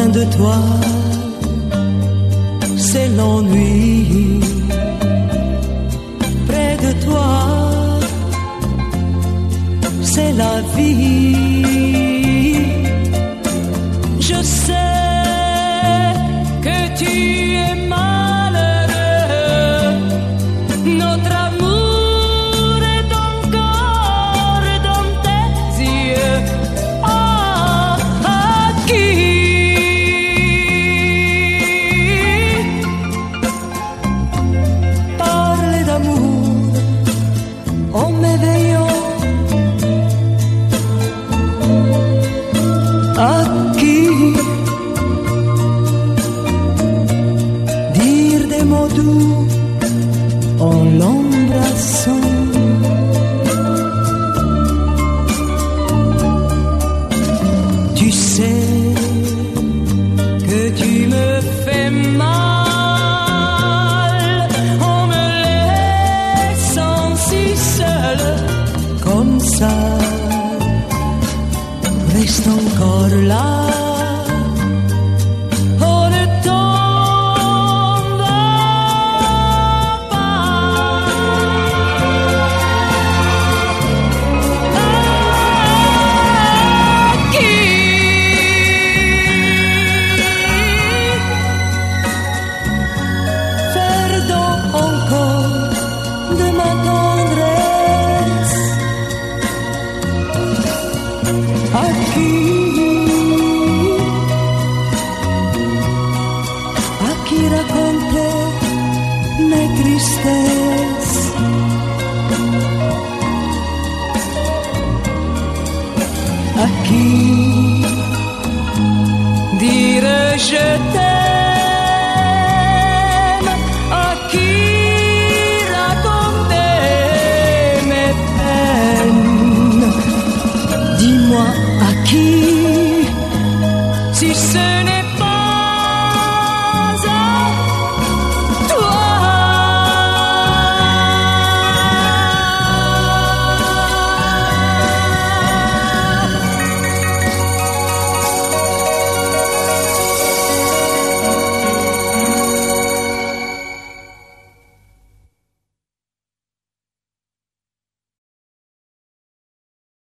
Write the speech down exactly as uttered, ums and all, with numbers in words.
de toi, c'est l'ennui. Près de toi, c'est la vie. Je sais que tu es malheureux. Notre amour est encore dans tes yeux. Ah, à qui parler d'amour en m'éveillant? À qui dire des mots doux en l'embrassant? Tu sais que tu me fais mal en me laissant si seule comme ça. Reste encore là. Oh, ne tombe pas. À qui faire don encore de ma tendresse? À qui, à qui raconter mes tristesses? À qui dire je t'aime? À qui raconter mes peines? Dis-moi à qui